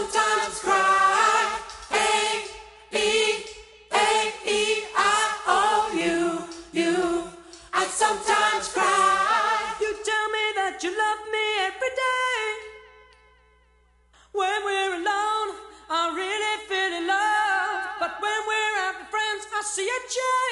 sometimes cry. A-E-A-E-I-O-U. I sometimes cry. You tell me that you love me every day. When we're alone, I really feel in love. But when we're out with friends, I see a change.